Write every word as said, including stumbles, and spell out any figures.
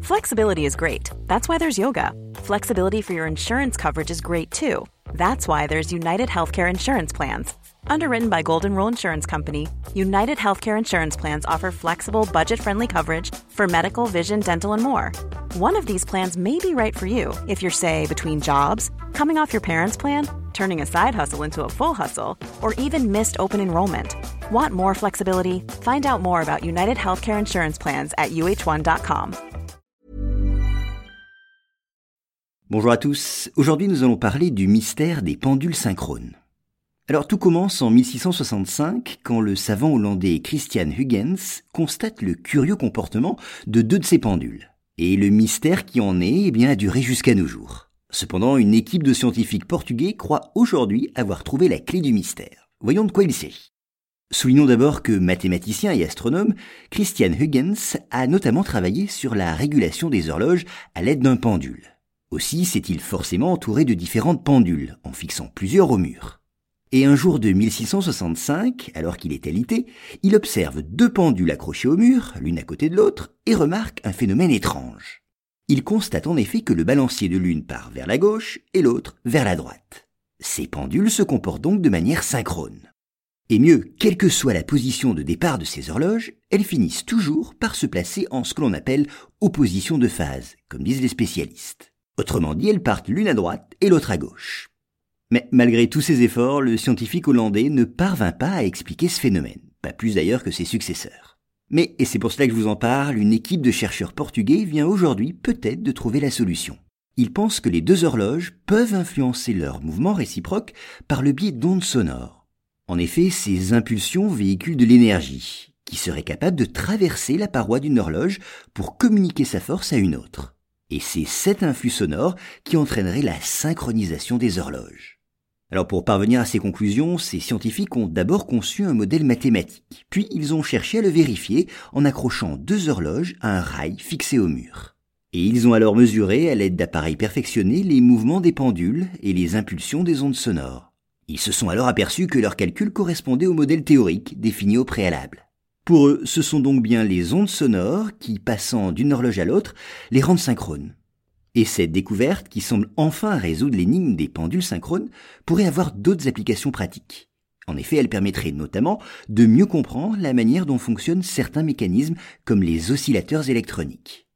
Flexibility is great. That's why there's yoga. Flexibility for your insurance coverage is great too. That's why there's United Healthcare Insurance Plans. Underwritten by Golden Rule Insurance Company, United Healthcare Insurance Plans offer flexible, budget-friendly coverage for medical, vision, dental, and more. One of these plans may be right for you if you're, say, between jobs, coming off your parents' plan, turning a side hustle into a full hustle, or even missed open enrollment. Want more flexibility? Find out more about United Healthcare Insurance Plans at U H one dot com. Bonjour à tous, aujourd'hui nous allons parler du mystère des pendules synchrones. Alors tout commence en mille six cent soixante-cinq quand le savant hollandais Christian Huygens constate le curieux comportement de deux de ces pendules. Et le mystère qui en est, eh bien, a duré jusqu'à nos jours. Cependant, une équipe de scientifiques portugais croit aujourd'hui avoir trouvé la clé du mystère. Voyons de quoi il s'agit. Soulignons d'abord que mathématicien et astronome, Christian Huygens a notamment travaillé sur la régulation des horloges à l'aide d'un pendule. Aussi s'est-il forcément entouré de différentes pendules, en fixant plusieurs au mur. Et un jour de mille six cent soixante-cinq, alors qu'il est alité, il observe deux pendules accrochées au mur, l'une à côté de l'autre, et remarque un phénomène étrange. Il constate en effet que le balancier de l'une part vers la gauche et l'autre vers la droite. Ces pendules se comportent donc de manière synchrone. Et mieux, quelle que soit la position de départ de ces horloges, elles finissent toujours par se placer en ce que l'on appelle opposition de phase, comme disent les spécialistes. Autrement dit, elles partent l'une à droite et l'autre à gauche. Mais malgré tous ses efforts, le scientifique hollandais ne parvint pas à expliquer ce phénomène, pas plus d'ailleurs que ses successeurs. Mais, et c'est pour cela que je vous en parle, une équipe de chercheurs portugais vient aujourd'hui peut-être de trouver la solution. Ils pensent que les deux horloges peuvent influencer leur mouvement réciproque par le biais d'ondes sonores. En effet, ces impulsions véhiculent de l'énergie, qui serait capable de traverser la paroi d'une horloge pour communiquer sa force à une autre. Et c'est cet influx sonore qui entraînerait la synchronisation des horloges. Alors pour parvenir à ces conclusions, ces scientifiques ont d'abord conçu un modèle mathématique, puis ils ont cherché à le vérifier en accrochant deux horloges à un rail fixé au mur. Et ils ont alors mesuré, à l'aide d'appareils perfectionnés, les mouvements des pendules et les impulsions des ondes sonores. Ils se sont alors aperçus que leurs calculs correspondaient au modèle théorique défini au préalable. Pour eux, ce sont donc bien les ondes sonores qui, passant d'une horloge à l'autre, les rendent synchrones. Et cette découverte, qui semble enfin résoudre l'énigme des pendules synchrones, pourrait avoir d'autres applications pratiques. En effet, elle permettrait notamment de mieux comprendre la manière dont fonctionnent certains mécanismes comme les oscillateurs électroniques.